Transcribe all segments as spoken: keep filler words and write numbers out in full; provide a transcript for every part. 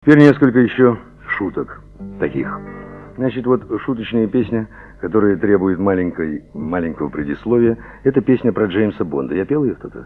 Теперь несколько еще шуток таких. Значит, вот шуточная песня, которая требует маленькой, маленького предисловия, это песня про Джеймса Бонда. Я пел ее кто-то?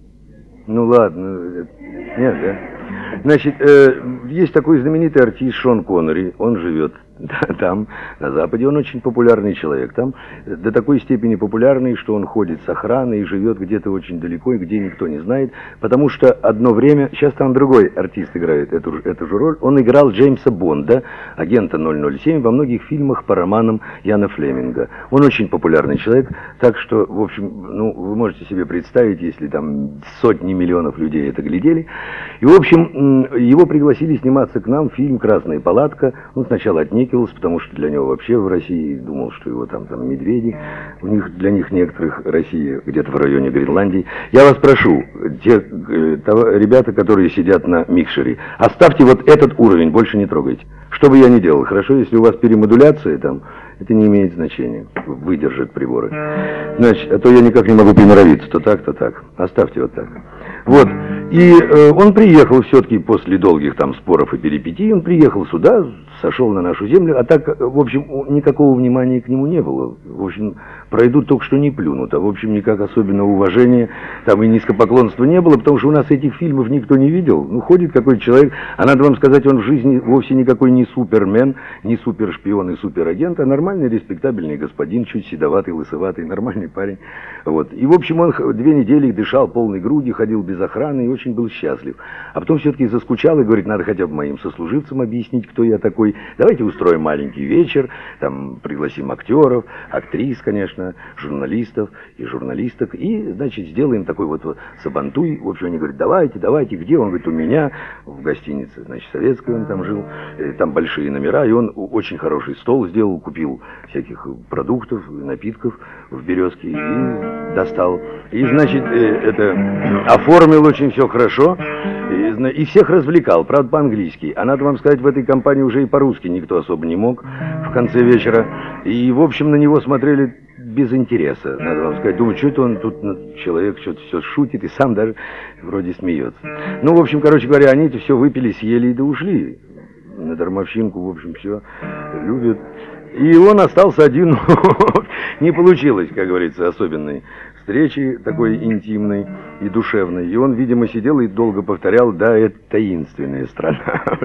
Ну ладно, нет, да? Значит, э, есть такой знаменитый артист Шон Коннери, он живет там, на Западе, он очень популярный человек. Там до такой степени популярный, что он ходит с охраной и живет где-то очень далеко, и где никто не знает, потому что одно время, сейчас там другой артист играет эту, эту же роль, он играл Джеймса Бонда, агента ноль ноль семь, во многих фильмах по романам Яна Флеминга. Он очень популярный человек, так что, в общем, ну, вы можете себе представить, если там сотни миллионов людей это глядели. И, в общем, его пригласили сниматься к нам в фильм «Красная палатка». Он сначала отнекивался, потому что для него вообще в России думал, что его там, там медведи. У них, для них некоторых Россия где-то в районе Гренландии. Я вас прошу, те э, того, ребята, которые сидят на микшере, оставьте вот этот уровень, больше не трогайте. Что бы я ни делал, хорошо, если у вас перемодуляция там, это не имеет значения, выдержит приборы. Значит, а то я никак не могу приноровиться, то так, то так. Оставьте вот так. Вот. И э, он приехал все-таки после долгих там споров и перипетий, он приехал сюда, сошел на нашу землю, а так, в общем, никакого внимания к нему не было. В общем, пройдут только что не плюнут, а в общем, никак особенного уважения там и низкопоклонства не было, потому что у нас этих фильмов никто не видел. Ну, ходит какой-то человек, а надо вам сказать, он в жизни вовсе никакой не супермен, не супершпион и суперагент, а нормальный, респектабельный господин, чуть седоватый, лысоватый, нормальный парень. Вот. И, в общем, он две недели дышал полной грудью, ходил без охраны и очень был счастлив. А потом все-таки заскучал и говорит, надо хотя бы моим сослуживцам объяснить, кто я такой. Давайте устроим маленький вечер, там пригласим актеров, актрис, конечно, журналистов и журналисток, и, значит, сделаем такой вот, вот сабантуй. В общем, они говорят, давайте, давайте, где? Он говорит, у меня в гостинице, значит, советской он там жил, там большие номера, и он очень хороший стол сделал, купил всяких продуктов, напитков в «Березке» и достал. И, значит, это оформил очень все хорошо, и, и всех развлекал, правда, по-английски. А надо вам сказать, в этой компании уже и по-русски никто особо не мог в конце вечера. И, в общем, на него смотрели без интереса, надо вам сказать. Думаю, что это он тут, человек что-то все шутит и сам даже вроде смеется. Ну, в общем, короче говоря, они это все выпили, съели и да ушли. На дармовщинку, в общем, все любят. И он остался один, не получилось, как говорится, особенной встречи, такой интимной и душевной. И он, видимо, сидел и долго повторял, да, это таинственная страна.